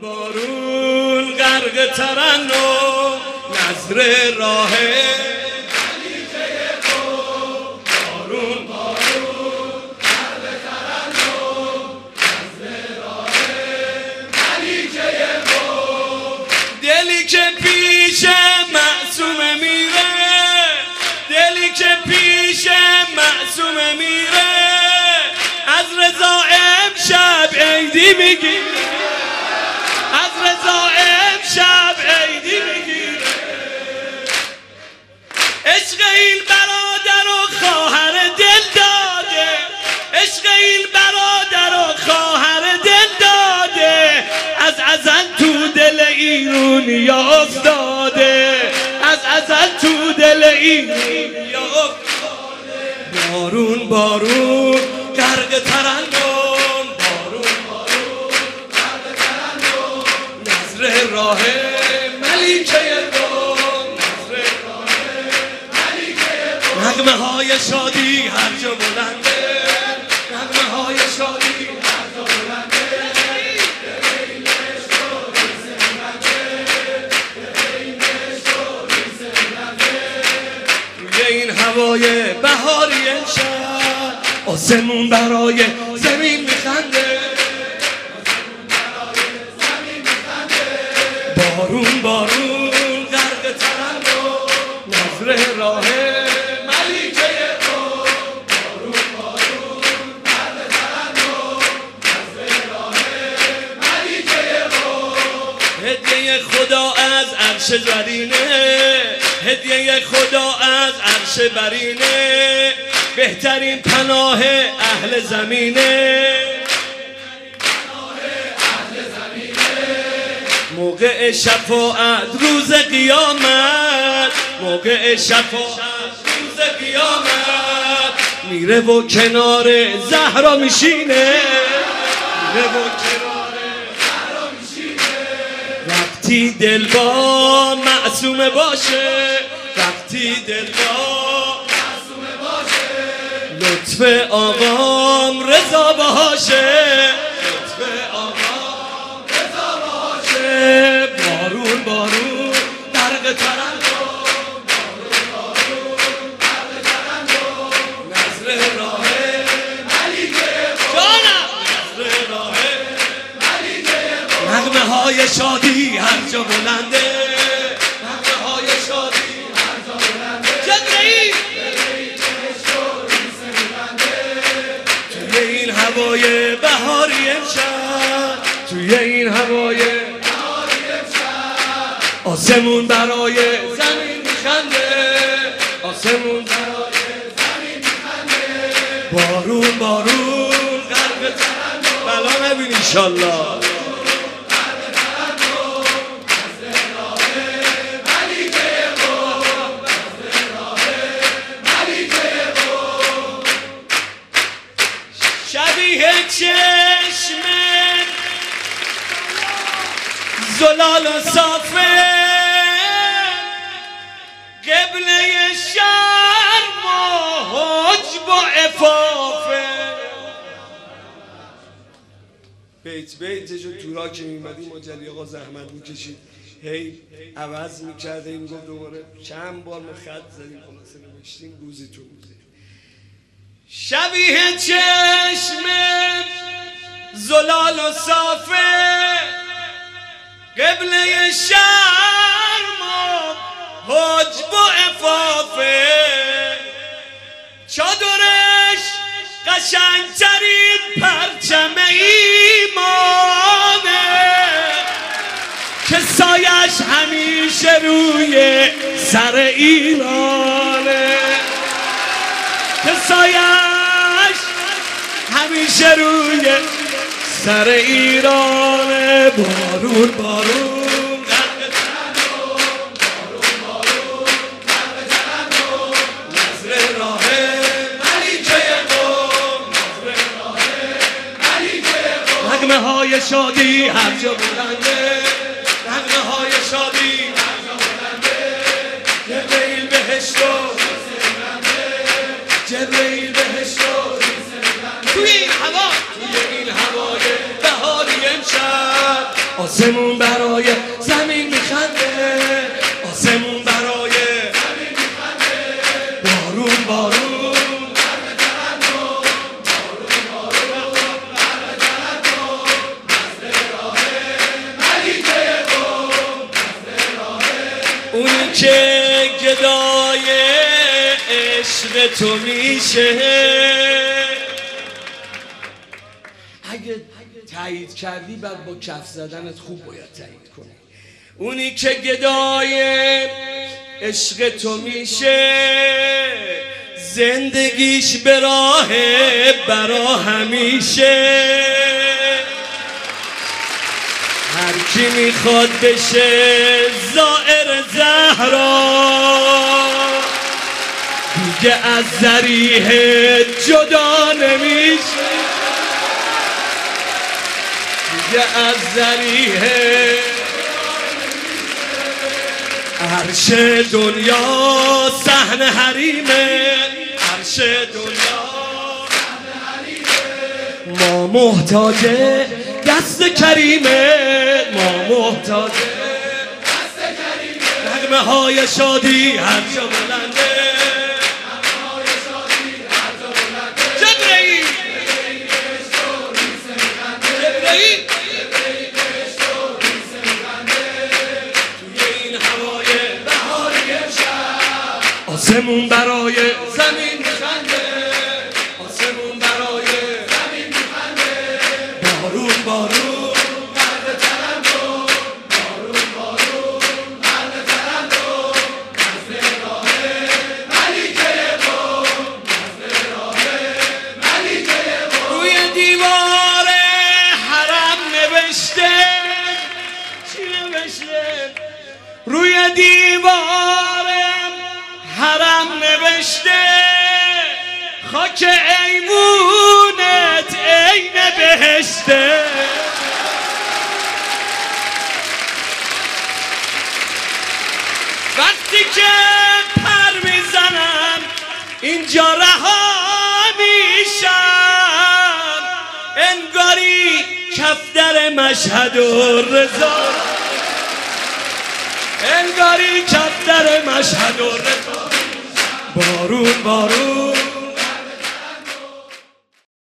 بارون غرق ترنم نظر راه خلیجه قم. بارون بارون غرق ترنم نظر راه خلیجه قم. دلی که پیش معصومه میره، دلی که پیش معصومه میره، از رضا امشب عیدی میگیره، از رضا امشب عیدی میگیره. عشق این برادر و خواهر دل داده، عشق این برادر و خواهر دل داده، از ازل تو دل ایرونیا افتاده، از ازل تو دل ایرونیا افتاده. بارون بارون غرق ترنم، بارون بارون غرق ترنم نظر راه ملیکه قم، نظر راه ملیکه قم. نغمه های شادی هر جا بلنده، نغمه های شادی هر جا بلنده. این هوای بهاری امشب آسمون برای زمین میخنده، بارون بارون غرق ترنم نظر راه ملیکه قم. بارون بارون غرق ترنم نظر راه ملیکه قم. هدیه خدا از عرش برینه، هدیه خدا از عرش برینه، بهترین پناه اهل زمینه، موقع شفاعت روز قیامت، موقع شفاعت روز قیامت، میره و کنار زهرا میشینه، میره و کنار زهرا میشینه. وقتی دل با معصومه باشه، وقتی دل با معصومه باشه، لطف آقام رضا باشه، لطف آقام رضا باشه. بارون بارون غرق ترنم، بارون بارون غرق ترنم نظر راه ملیکه قم، جانم نظر راه ملیکه قم. نغمه های شادی هر جا بلنده، نغمه های شادی هر جا بلنده. جبرئیل توی این هوای بهاری امشب، توی این هوای بهاری امشب، آسمون برای زمین میخنده، آسمون برای زمین میخنده. بارون بارون غرق ترنم، بلا نبین انشالله. شبیه چشم زلال و صافه، قبله شرم و حجب و عفافه. بیت بیتشو تورا که میمدیم ما جلی آقا زحمت میکشید، هی عوض میکرده، این گفت دوباره چند بار ما خط زدیم خلاصه نوشتیم روزی تو روزی. شبیه چشم زلال و صافه، قبله شرم و حجب و عفافه، چادرش قشنگترین پرچم ایمانه، که سایش همیشه روی سر ایرانه، که سایش همیشه روی سر ایرانه. بارون بارون غرق ترنم، بارون بارون غرق ترنم نظر راه ملیکه قم، نظر راه ملیکه قم. نغمه های شادی هر جا بلنده، نغمه های شادی هر جا بلنده. جبرئیل بهشت و جبرئیل بهشت توی این هوا، توی این هوای بهاری امشب، آسمون برای زمین میخنده، آسمون برای زمین میخنده. بارون بارون اونی که گدای عشق تو میشه. اگه تایید کردی بعد با کف زدنت خوب باید تایید کنی. اونی که گدای عشق تو میشه زندگیش به راه برا همیشه. هر کی میخواد بشه زائر زهرا دیگه از ذریح جدا نمیشه، دیگه از ذریح عرش دنیا صحن حریمه، عرش دنیا صحن حریمه. ما محتاج دست کریمه، ما محتاج دست کریمه. نغمه های شادی هر جا بلنده، نغمه های شادی هر جا بلنده. جبرئیل جبرئیل توی این هوای بهاری امشب آسمون برای زمین میخنده، آسمون برای زمین میخنده. بارون بارون مرد ترنم، بارون بارون مرد ترنم. نزد راه ملیکه قوم، نزد راه ملیکه قوم. روی دیوار حرم نوشته، چی نوشته؟ روی دیوار حرم نوشته خاک ایمونت عین بهشته. وقتی که پر میزنم اینجا رها میشم، انگاری کفتر مشهد و رضا، انگاری کفتر مشهد و رضا. بارون بارون